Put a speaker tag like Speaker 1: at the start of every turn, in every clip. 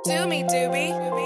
Speaker 1: Do me, doobie.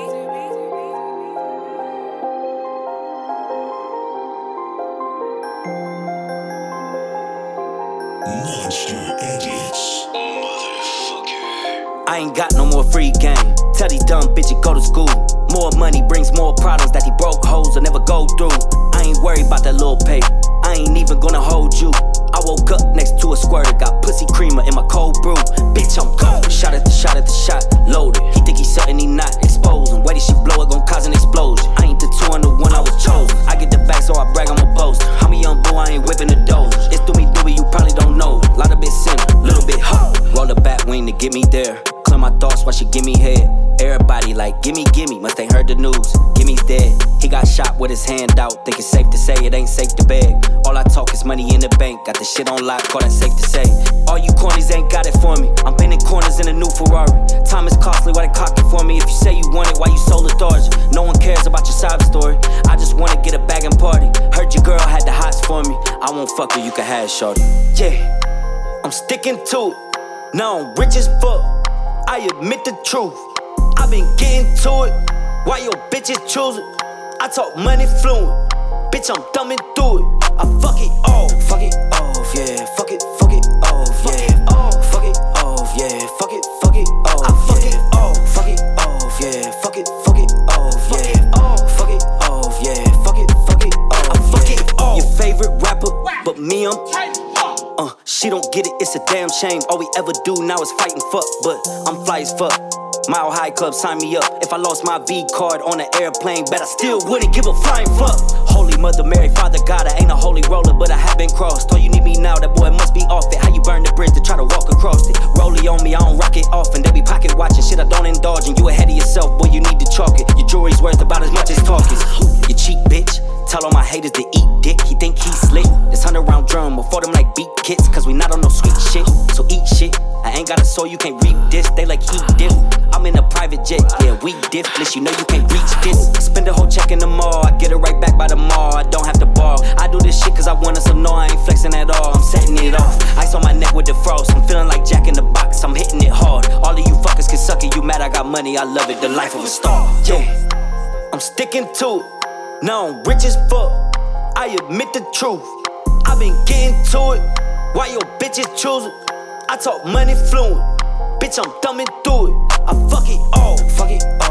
Speaker 2: Monster Edits. Motherfucker.
Speaker 3: I ain't got no more free game. Tell these dumb bitches go to school. More money brings more problems that these broke hoes will never go through. I ain't worried about that little pay. I ain't even gonna hold you. I woke up next to a squirter, got pussy creamer in my cold brew. Bitch, I'm cold. Shot at the shot, loaded. He think he's something he not. Expose him. Way that she blow it gon' cause an explosion. I ain't the two on the one I was chosen. I get the back so I brag, I'm a boast. I'm a young boo, I ain't whipping the doors. It's do me, you probably don't know. Lot of bit simple, little bit hot. Roll the bat wing to get me there. Clear my thoughts while she give me head. Everybody like, gimme, must ain't heard the news. Gimmy's dead. He got shot with his hand out. Think it's safe to say it ain't safe to beg. All I talk is money in the bank. Got the shit on lock, call that safe to say. All you cornies ain't got it for me. I'm bending corners in a new Ferrari. Time is costly, why they cock it for me? If you say you want it, why you so lethargic? No one cares about your sob story. I just wanna get a bag and party. Heard your girl had the hots for me. I won't fuck her, you can have shorty. Yeah, I'm sticking to it. Now I'm rich as fuck. I admit the truth. I been getting to it. Why your bitches choosing? I talk money fluent. Bitch, I'm thumbing through it. I fuck it off, yeah. Fuck it off, yeah. Fuck it off, yeah. Fuck it off. I fuck it off, yeah. Fuck it off, yeah. Fuck it off, yeah. Fuck it off. I fuck it off. Your favorite rapper, but me, she don't get it, it's a damn shame. All we ever do now is fight and fuck, but I'm fly as fuck. Mile High Club, sign me up. If I lost my V card on an airplane, bet I still wouldn't give a flying fuck. Holy Mother Mary, Father God, I ain't a holy roller, but I have been crossed. Oh, you need me now, that boy must be off it. How you burn the bridge to try to walk across it? Rollie on me, I don't rock it often. They be pocket watching shit I don't indulge in. You ahead of yourself, boy, you need to chalk it. Your jewelry's worth about as much as talking. You cheap bitch. Tell all my haters to eat dick, he think he's slick. This 100-round drum will for them like beat kits, cause we not on no sweet shit, so eat shit. I ain't got a soul, you can't reap this, they like heat dip. I'm in a private jet, yeah, we diffless, you know you can't reach this. Spend a whole check in the mall, I get it right back by the mall, I don't have to borrow. I do this shit cause I want it, so no, I ain't flexing at all, I'm setting it off. Ice on my neck with the frost, I'm feeling like Jack in the Box, I'm hitting it hard. All of you fuckers can suck it, you mad I got money, I love it, the life of a star. Yeah, I'm sticking to it. Now I'm rich as fuck, I admit the truth. I been getting to it, why your bitches choosing? I talk money fluent, bitch I'm thumbing through it. I fuck it off,